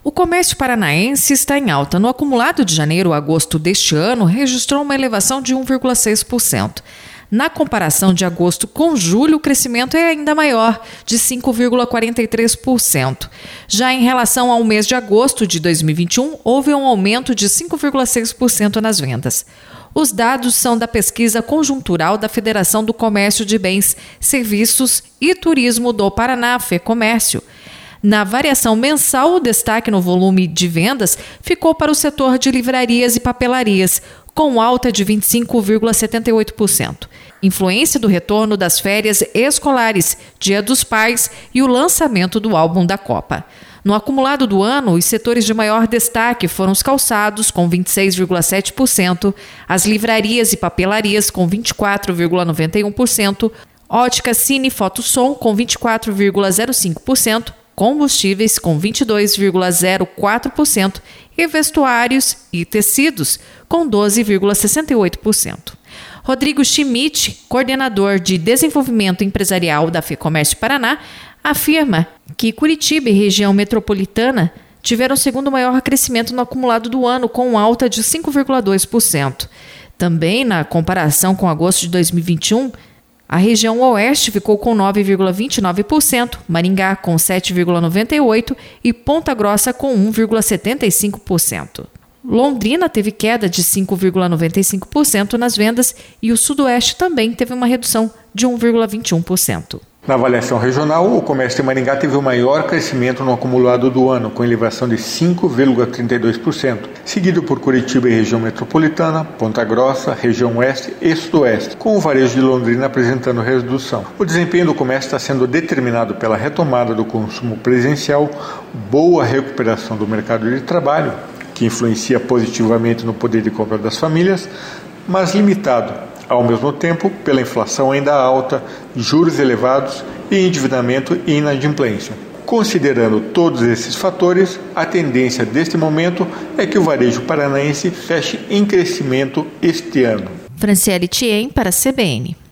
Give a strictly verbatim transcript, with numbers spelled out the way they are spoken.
O comércio paranaense está em alta. No acumulado de janeiro a agosto deste ano, registrou uma elevação de um vírgula seis por cento. Na comparação de agosto com julho, o crescimento é ainda maior, de cinco vírgula quarenta e três por cento. Já em relação ao mês de agosto de dois mil e vinte e um, houve um aumento de cinco vírgula seis por cento nas vendas. Os dados são da pesquisa conjuntural da Federação do Comércio de Bens, Serviços e Turismo do Paraná, FEComércio. Na variação mensal, o destaque no volume de vendas ficou para o setor de livrarias e papelarias, com alta de vinte e cinco vírgula setenta e oito por cento. Influência do retorno das férias escolares, Dia dos Pais e o lançamento do álbum da Copa. No acumulado do ano, os setores de maior destaque foram os calçados, com vinte e seis vírgula sete por cento, as livrarias e papelarias, com vinte e quatro vírgula noventa e um por cento, ótica, cine e fotossom, com vinte e quatro vírgula zero cinco por cento, combustíveis, com vinte e dois vírgula zero quatro por cento e vestuários e tecidos, com doze vírgula sessenta e oito por cento. Rodrigo Schmidt, coordenador de desenvolvimento empresarial da FEComércio Paraná, afirma que Curitiba e região metropolitana tiveram o segundo maior crescimento no acumulado do ano, com alta de cinco vírgula dois por cento. Também, na comparação com agosto de dois mil e vinte e um, a região oeste ficou com nove vírgula vinte e nove por cento, Maringá com sete vírgula noventa e oito por cento e Ponta Grossa com um vírgula setenta e cinco por cento. Londrina teve queda de cinco vírgula noventa e cinco por cento nas vendas e o Sudoeste também teve uma redução de um vírgula vinte e um por cento. Na avaliação regional, o comércio de Maringá teve o maior crescimento no acumulado do ano, com elevação de cinco vírgula trinta e dois por cento, seguido por Curitiba e região metropolitana, Ponta Grossa, região oeste e sudoeste, com o varejo de Londrina apresentando redução. O desempenho do comércio está sendo determinado pela retomada do consumo presencial, boa recuperação do mercado de trabalho, que influencia positivamente no poder de compra das famílias, mas limitado ao mesmo tempo, pela inflação ainda alta, juros elevados e endividamento e inadimplência. Considerando todos esses fatores, a tendência deste momento é que o varejo paranaense feche em crescimento este ano. Franciele Thiem para a C B N.